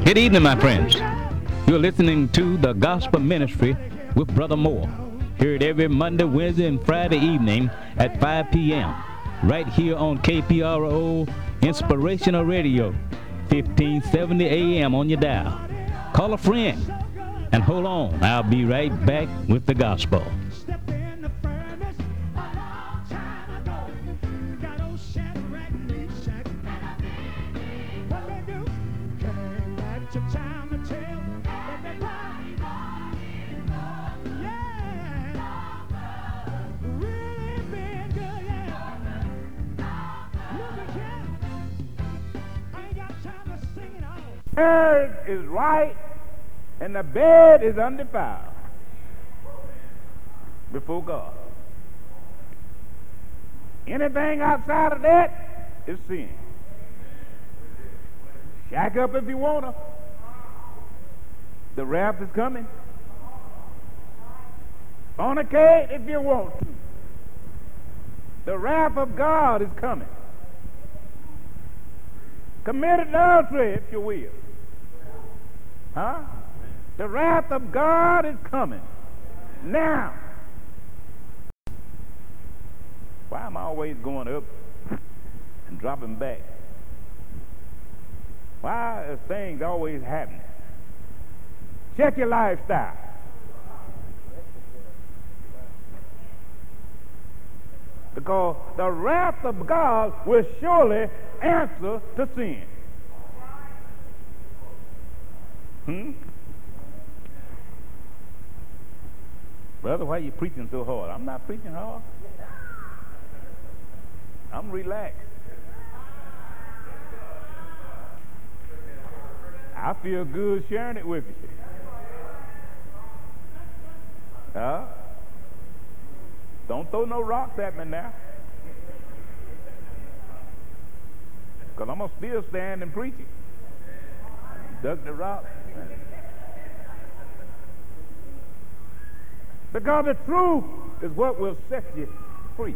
Good evening, my friends. You're listening to the Gospel Ministry with Brother Moore. Heard every Monday, Wednesday, and Friday evening at 5 p.m. right here on KPRO Inspirational Radio, 1570 a.m. on your dial. Call a friend and hold on. I'll be right back with the gospel. Marriage is right and the bed is undefiled before God. Anything outside of that is sin. Shack up if you want to. The wrath is coming. Fornicate if you want to. The wrath of God is coming. Commit adultery if you will. Huh? The wrath of God is coming. Now, why am I always going up and dropping back? Why are things always happening? Check your lifestyle. Because the wrath of God will surely answer to sin. Brother, why are you preaching so hard? I'm not preaching hard. I'm relaxed. I feel good sharing it with you. Don't throw no rocks at me now. Because I'm going to still stand and preach it. Duck the rock. Because the truth is what will set you free.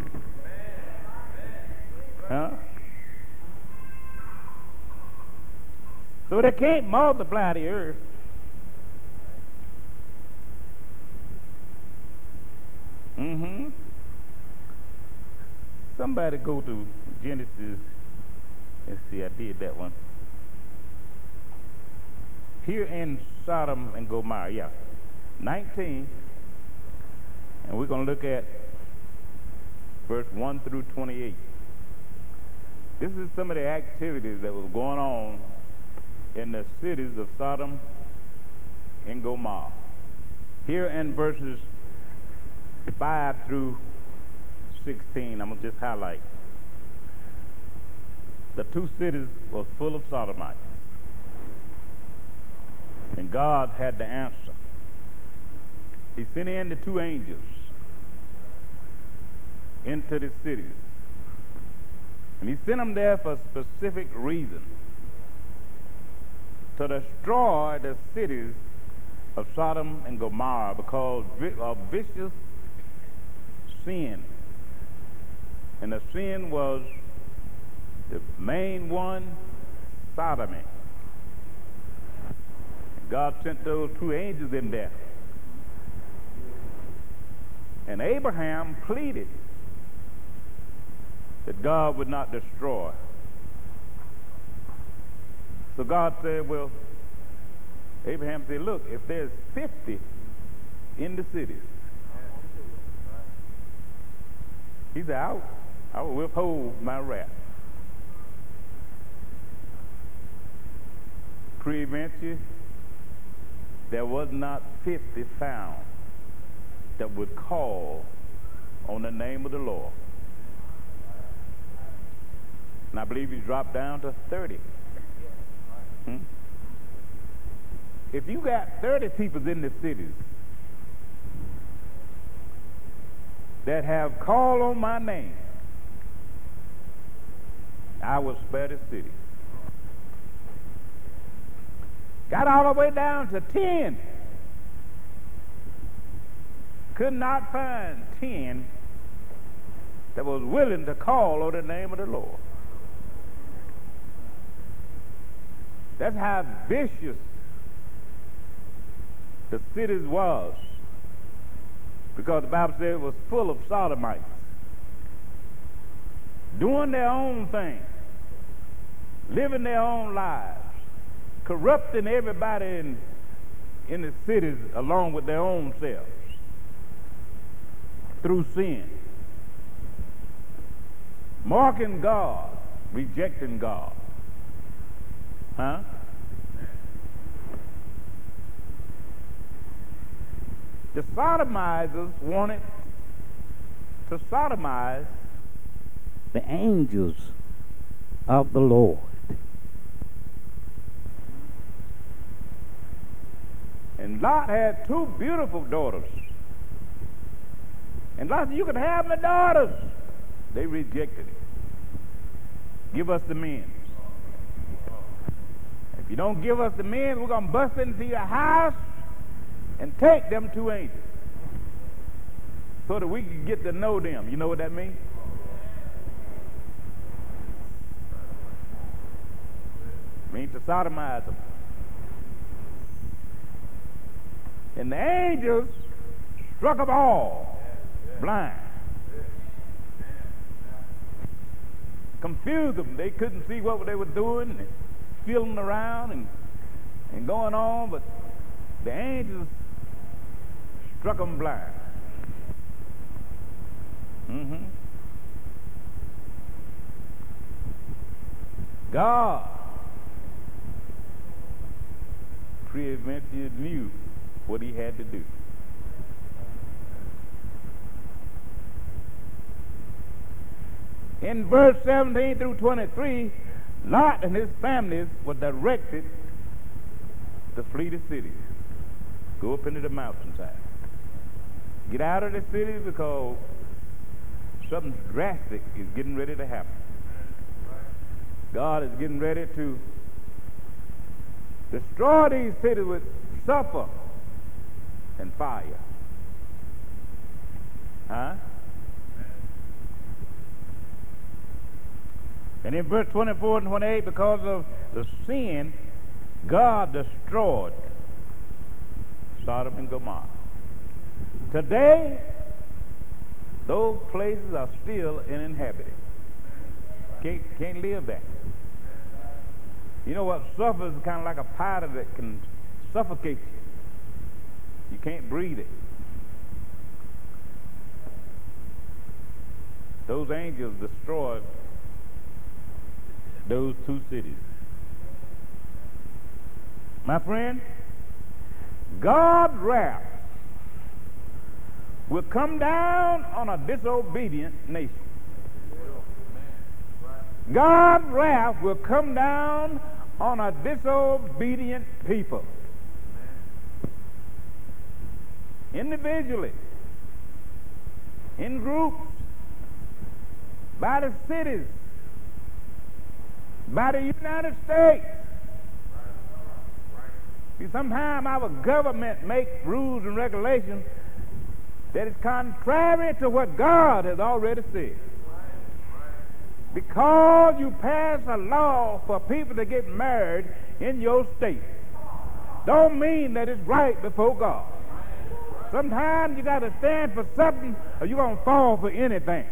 So they can't multiply the earth. Somebody go to Genesis. Let's see, I did that one. Here in Sodom and Gomorrah, 19. And we're going to look at verse 1 through 28. This is some of the activities that was going on in the cities of Sodom and Gomorrah. Here in verses 5 through 16, I'm going to just highlight. The two cities were full of sodomites. And God had the answer. He sent in the two angels into the cities. And he sent them there for a specific reason. To destroy the cities of Sodom and Gomorrah because of vicious sin. And the sin was the main one, sodomy. God sent those two angels in there. And Abraham pleaded that God would not destroy. So God said, well, Abraham said, look, if there's 50 in the cities, he said, I will withhold my wrath. Pre-eventually, there was not 50 found that would call on the name of the Lord. And I believe he dropped down to 30. If you got 30 people in the cities that have called on my name, I will spare the city. Got all the way down to 10. Could not find 10 that was willing to call on the name of the Lord. That's how vicious the cities was, because the Bible said it was full of sodomites, doing their own thing, living their own lives, corrupting everybody in the cities along with their own selves through sin, mocking God, rejecting God. Huh? The sodomizers wanted to sodomize the angels of the Lord. And Lot had two beautiful daughters. And Lot said, you can have my daughters. They rejected it. Give us the men. If you don't give us the men, we're going to bust into your house and take them two angels so that we can get to know them. You know what that means? It means to sodomize them. And the angels struck them all blind. Confused them. They couldn't see what they were doing, and feeling around and going on, but the angels struck them blind. God prevented knew what he had to do. In verse 17 through 23, Lot and his families were directed to flee the city. Go up into the mountainside. Get out of the city because something drastic is getting ready to happen. God is getting ready to destroy these cities with sulfur and fire. Huh? And in verse 24 and 28, because of the sin, God destroyed Sodom and Gomorrah. Today, those places are still uninhabited. Can't live there. You know what? Sulfur is kind of like a powder that can suffocate you. You can't breathe it. Those angels destroyed those two cities. My friend, God's wrath will come down on a disobedient nation. God's wrath will come down on a disobedient people. Individually, in groups, by the cities, by the United States. See, sometimes our government makes rules and regulations that is contrary to what God has already said. Because you pass a law for people to get married in your state, don't mean that it's right before God. Sometimes you got to stand for something or you're going to fall for anything.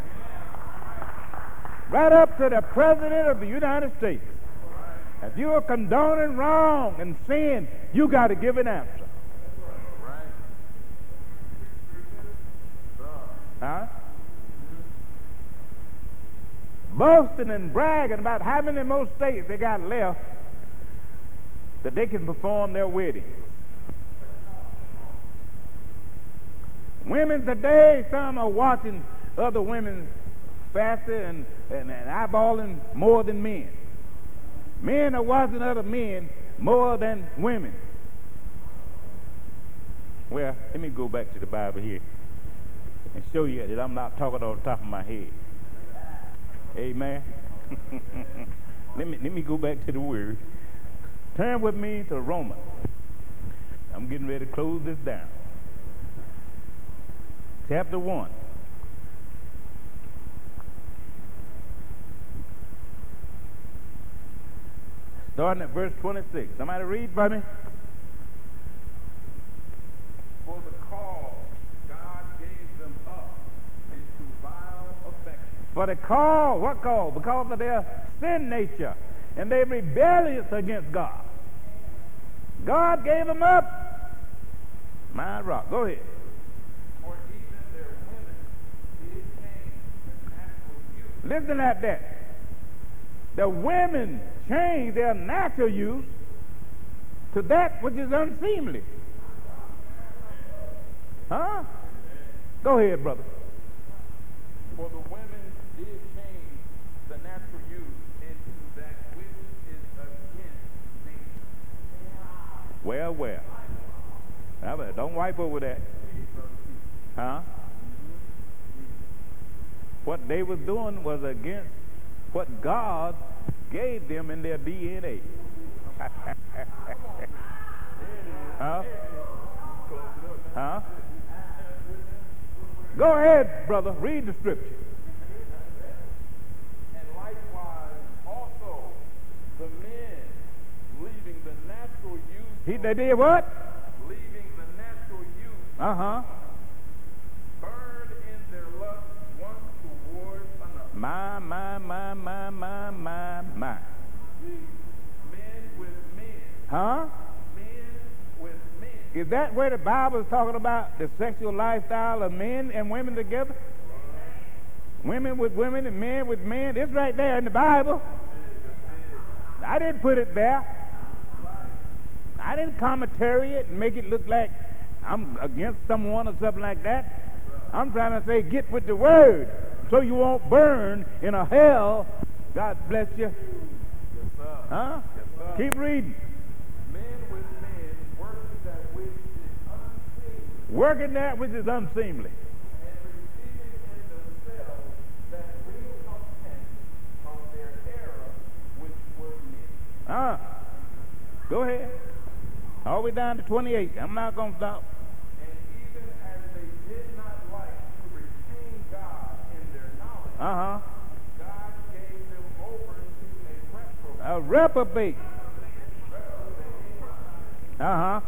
Right up to the President of the United States. If you are condoning wrong and sin, you got to give an answer. Huh? Boasting and bragging about how many more states they got left that they can perform their weddings. Women today, some are watching other women faster and eyeballing more than men. Men are watching other men more than women. Well, let me go back to the Bible here and show you that I'm not talking off the top of my head. Amen. Let me go back to the Word. Turn with me to Romans. I'm getting ready to close this down. Chapter 1. Starting at verse 26. Somebody read for me. For the cause God gave them up into vile affection. For the cause, what cause? Because of their sin nature and their rebellious against God. God gave them up. My rock. Go ahead. For even their women did change the natural use. Listen at that. The women change their natural use to that which is unseemly. Huh? Go ahead, brother. For the women did change the natural use into that which is against nature. Well, well. Now, don't wipe over that. Huh? What they was doing was against what God gave them in their DNA. Huh? Huh? Go ahead, brother. Read the scripture. And likewise also the men leaving the natural use. They did what? Leaving the natural use. Uh-huh. Burned in their lust one towards another. My. Men with men. Huh? Men with men. Is that where the Bible is talking about the sexual lifestyle of men and women together? Women with women and men with men. It's right there in the Bible. I didn't put it there. I didn't commentary it and make it look like I'm against someone or something like that. I'm trying to say get with the word so you won't burn in a hell. God bless you. Yes, sir. Huh? Yes, sir. Keep reading. Men with men working that which is unseemly, Working that which is unseemly. and receiving in themselves that recompense of their error which were men. Go ahead. All the way down to 28. I'm not going to stop. And even as they did not like to retain God in their knowledge, God gave them over to a reprobate. A reprobate. Do those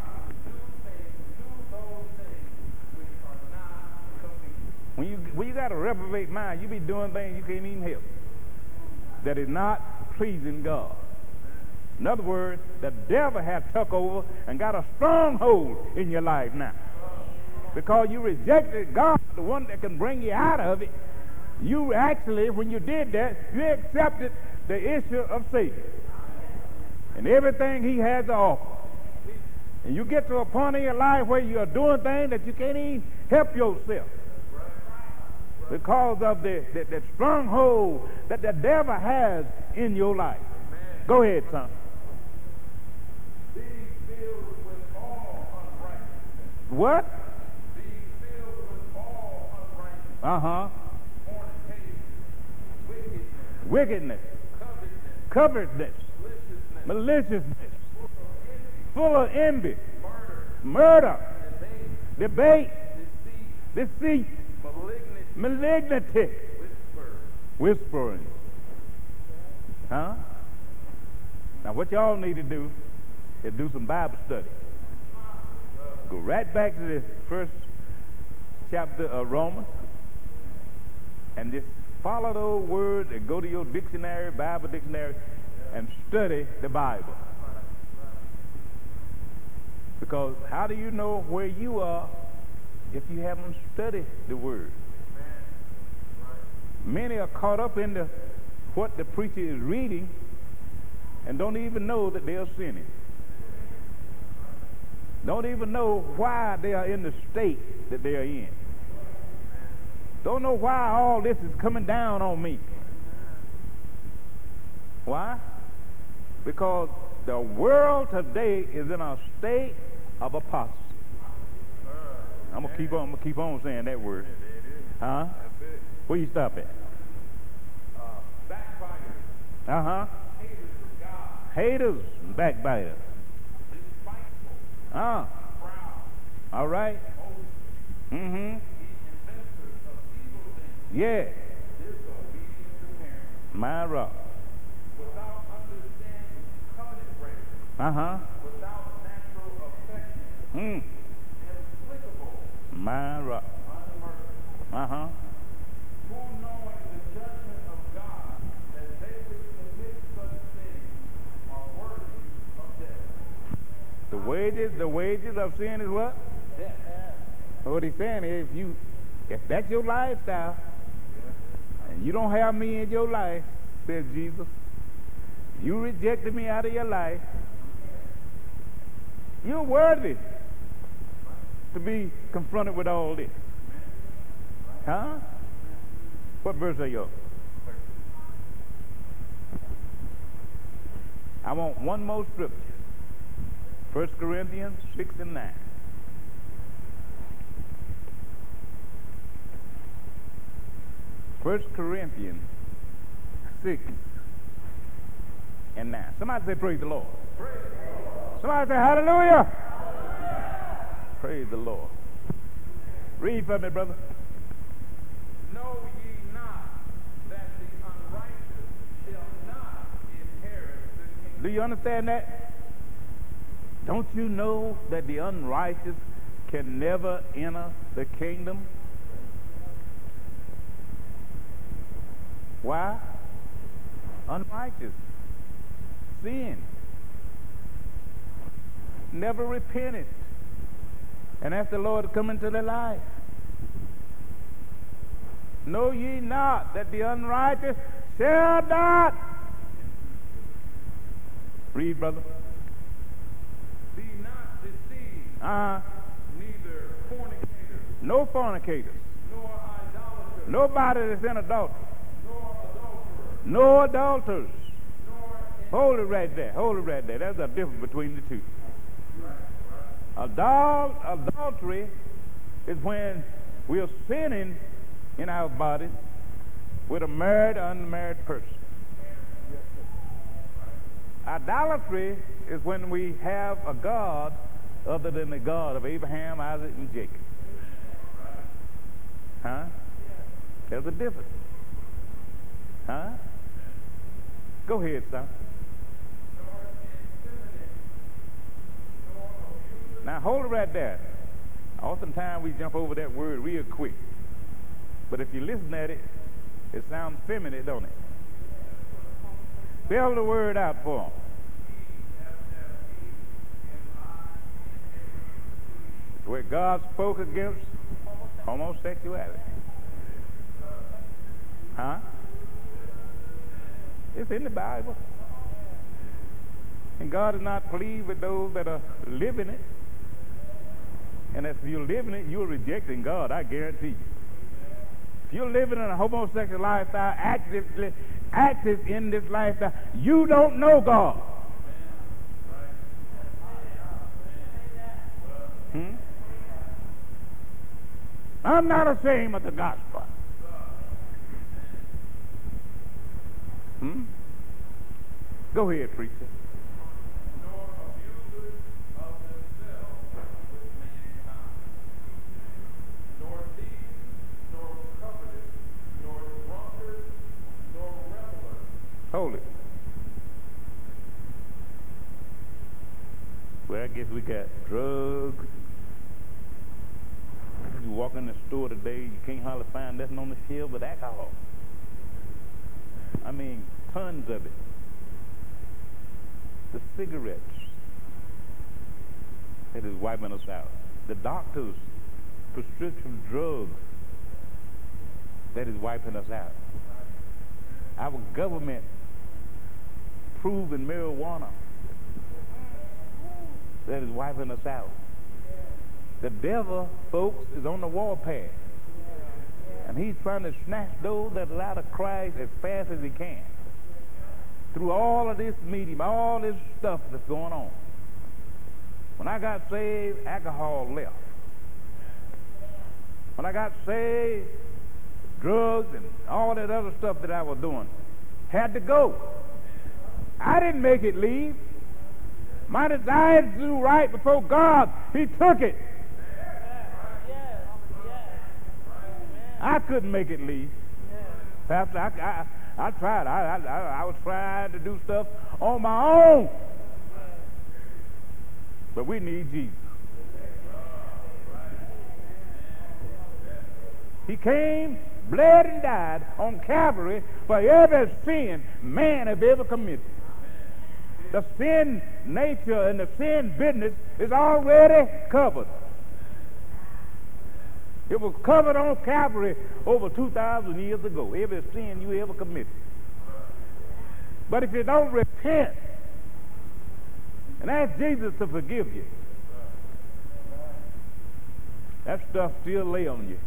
things which are not convenient. When you got a reprobate mind, you be doing things you can't even help. That is not pleasing God. In other words, the devil has took over and got a stronghold in your life now. Because you rejected God, the one that can bring you out of it. You actually, when you did that, you accepted the issue of Satan and everything he has to offer. And you get to a point in your life where you are doing things that you can't even help yourself because of the stronghold that the devil has in your life. Go ahead, son. Being filled with all unrighteousness. What? Being filled with all unrighteousness. Fornication, wickedness, Wickedness, covetousness, covetousness, maliciousness, full of envy, murder, murder, debate, deceit, deceit, malignity, malignity, whispering. whispering. Huh? Now what y'all need to do is do some Bible study. Go right back to the first chapter of Romans and just follow those words and go to your dictionary, Bible dictionary, and study the Bible. Because how do you know where you are if you haven't studied the Word? Many are caught up in what the preacher is reading and don't even know that they are sinning. Don't even know why they are in the state that they are in. Don't know why all this is coming down on me. Why? Because the world today is in a state of apostasy. I'm gonna keep on saying that word. Huh? Where you stop at? Backbiters, haters of God, Haters and backbiters. despiteful, Proud. All right. Mm-hmm. inventors of evil things, Yeah. disobedient to parents, My rock. without understanding covenant without natural affection, inexplicable, My rock. unmerciful. Who knowing the judgment of God, that they which commit such things are worthy of death. The wages of sin is what? Death. What he's saying is, if that's your lifestyle, and you don't have me in your life, says Jesus, you rejected me out of your life, you're worthy to be confronted with all this. Huh? What verse are you on? I want one more scripture. 1 Corinthians 6 and 9. First Corinthians 6 and 9. Somebody say praise the Lord. Praise the Lord. Somebody say hallelujah. Praise the Lord. Read for me, brother. Know ye not that the unrighteous shall not inherit the kingdom? Do you understand that? Don't you know that the unrighteous can never enter the kingdom? Why? Unrighteous. Sin. Never repented. And asked the Lord to come into their life. Know ye not that the unrighteous shall not. Read, brother. Be not deceived, neither fornicators, No fornicators. nor idolaters, Nobody that's in adultery. nor adulterers, No adulterers. nor Hold it right there. Hold it right there. There's a difference between the two. Adultery is when we are sinning in our bodies with a married or unmarried person. Idolatry is when we have a God other than the God of Abraham, Isaac, and Jacob. Huh? There's a difference. Huh? Go ahead, son. Now hold it right there. Oftentimes we jump over that word real quick. But if you listen at it, it sounds feminine, don't it? Spell the word out for them. Where God spoke against homosexuality. Huh? It's in the Bible. And God is not pleased with those that are living it. And if you're living it, you're rejecting God, I guarantee you. If you're living in a homosexual lifestyle, active in this lifestyle, you don't know God. I'm not ashamed of the gospel. Go ahead, preacher. nor abusers of themselves with mankind, nor thieves, nor covetous, nor drunkards, nor revelers. Hold it. Well, I guess we got drugs. You walk in the store today, you can't hardly find nothing on the shelf but alcohol. I mean, tons of it. The cigarettes that is wiping us out. The doctor's prescription drugs that is wiping us out. Our government proving marijuana that is wiping us out. The devil, folks, is on the warpath. And he's trying to snatch those that are out of Christ as fast as he can. Through all of this medium, all this stuff that's going on. When I got saved, alcohol left. When I got saved, drugs and all that other stuff that I was doing had to go. I didn't make it leave. My desire to do right before God, he took it. I couldn't make it leave. Pastor, I tried. I was trying to do stuff on my own. But we need Jesus. He came, bled, and died on Calvary for every sin man has ever committed. The sin nature and the sin business is already covered. It was covered on Calvary over 2,000 years ago, every sin you ever committed. But if you don't repent and ask Jesus to forgive you, that stuff still lay on you.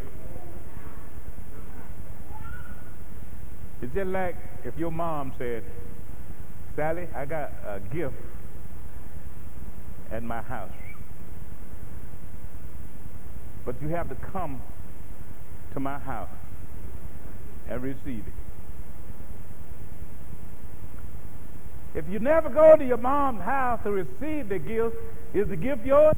It's just like if your mom said, Sally, I got a gift at my house, but you have to come to my house and receive it. If you never go to your mom's house to receive the gift, is the gift yours?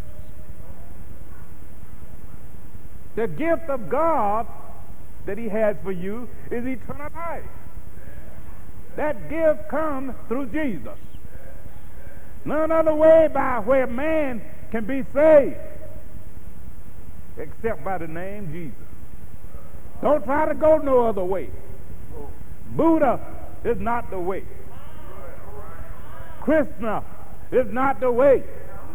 The gift of God that he has for you is eternal life. That gift comes through Jesus. None other way by where man can be saved except by the name Jesus. Don't try to go no other way. Buddha is not the way. Krishna is not the way.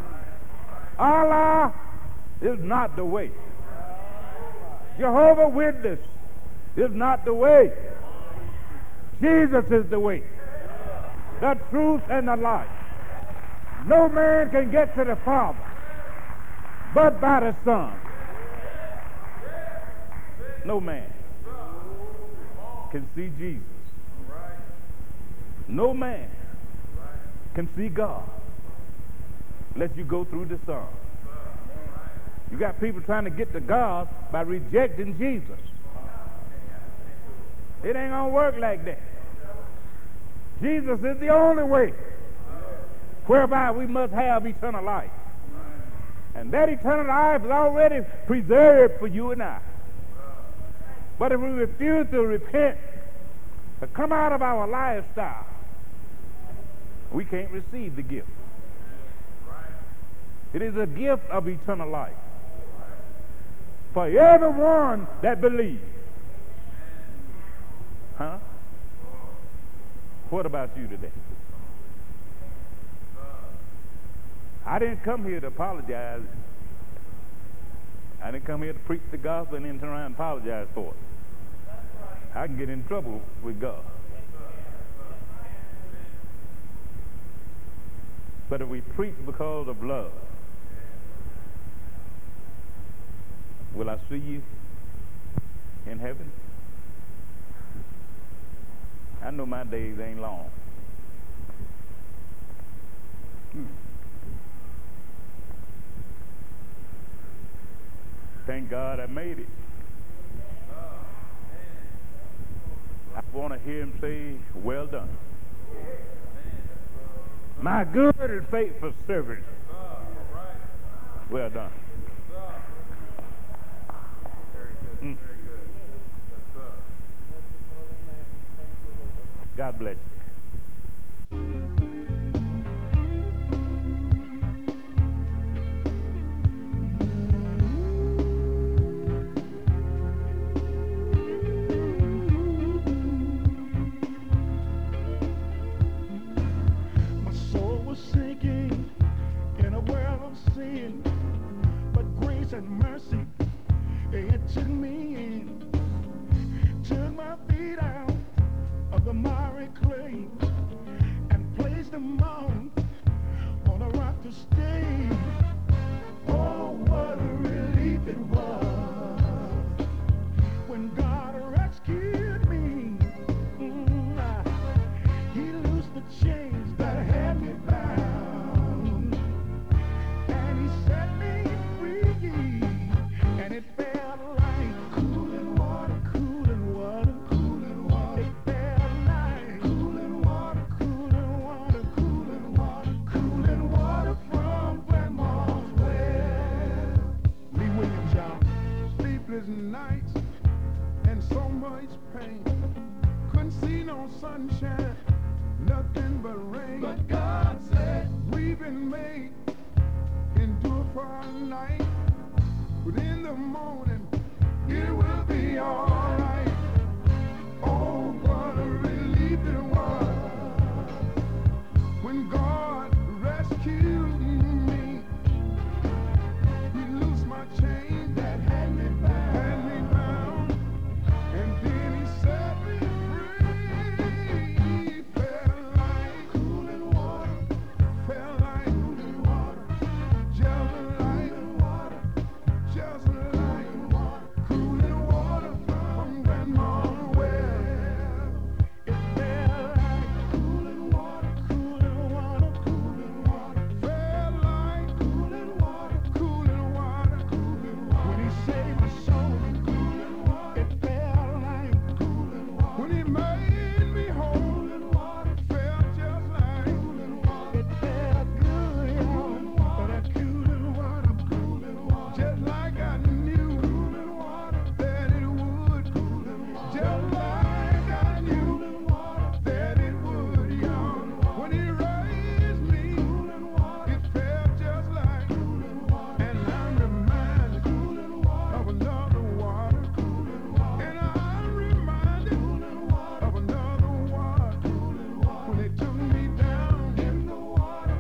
Allah is not the way. Jehovah's Witness is not the way. Jesus is the way, the truth, and the life. No man can get to the Father but by the Son. No man can see Jesus. No man can see God unless you go through the Son. You got people trying to get to God by rejecting Jesus. It ain't gonna work like that. Jesus is the only way whereby we must have eternal life. And that eternal life is already preserved for you and I. But if we refuse to repent, to come out of our lifestyle, we can't receive the gift. It is a gift of eternal life for everyone that believes. Huh? What about you today? I didn't come here to apologize. I didn't come here to preach the gospel and then turn around and apologize for it. I can get in trouble with God. But if we preach because of love, will I see you in heaven? I know my days ain't long. Thank God I made it. I want to hear him say, well done. My good and faithful servant. Well done. God bless you. My soul was sinking in a world of sin, but grace and mercy, it took me in, took my feet out of the miry clay and placed them on a rock to stay. Oh, what a relief it was when God rescued me. He loosed the chains that had me bound, and he set me free, and it felt like cooling water, cooling water, cooling water. It felt like cooling water, cooling water, cooling water, cooling water from Grandma's well. Lee Williams, y'all. Sleepless nights and so much pain. Couldn't see no sunshine, nothing but rain. But God said, we've been made for a night, but in the morning it will be all right. Oh, what a relief it was when God rescued me. He loosed my chain that had me bound, and then he set me free. Felt like cooling water, felt like cooling water, just like water, just like water, cooling water from Grandma's well. It felt like cooling water, cooling water, cooling water, felt like cooling water, cooling water, cooling water. When he saved my soul, cooling water, it felt like cooling water. When he made me whole, water felt just like cooling water. It felt good, y'all, that cooling water, just like I knew that it would, just like I knew that it would, y'all. When he raised me, it felt just like, and I'm reminded of another water, and I'm reminded of another water. When they took me down in the water,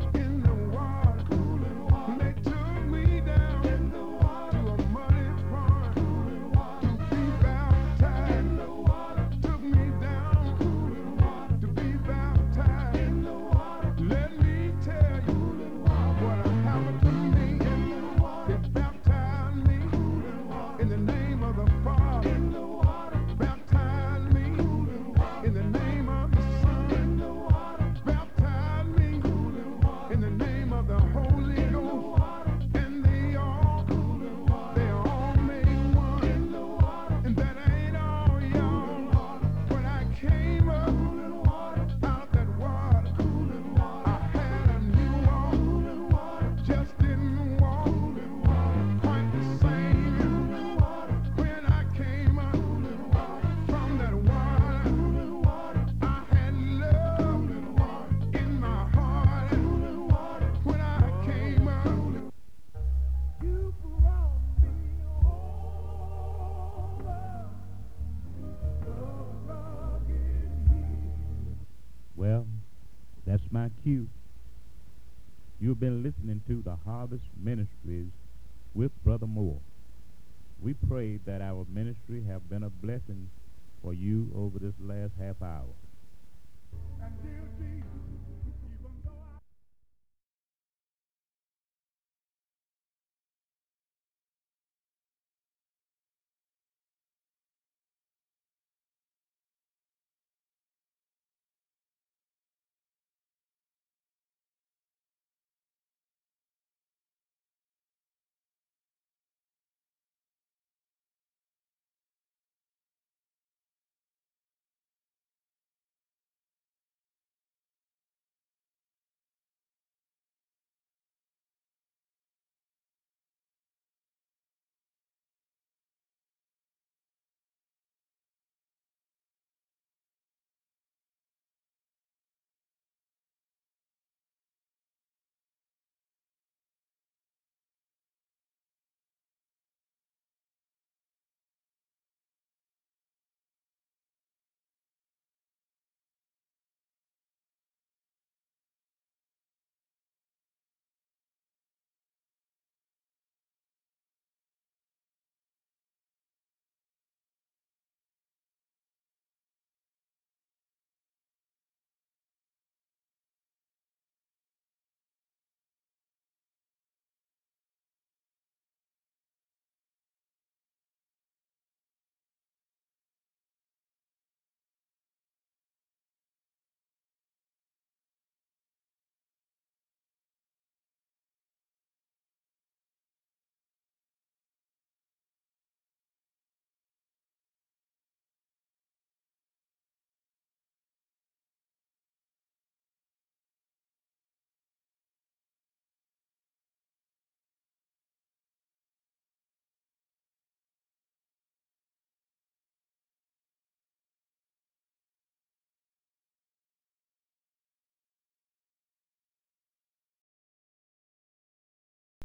when they took me down to a muddy pond to be baptized, took me down to be baptized. Let me tell you what happened to me. They baptized me in the name of the Father, baptized me in the name of the Son, baptized me in the name of the Holy Ghost, and they all made one. And that ain't all, y'all. When I came up out that water, I had a new walk, just didn't walk quite the same. When I came up from that water, I had love in my heart. When I came up, you brought me over the rugged hill. Well, that's my cue. You've been listening to the Harvest Ministries with Brother Moore. We pray that our ministry have been a blessing for you over this last half hour. And there'll be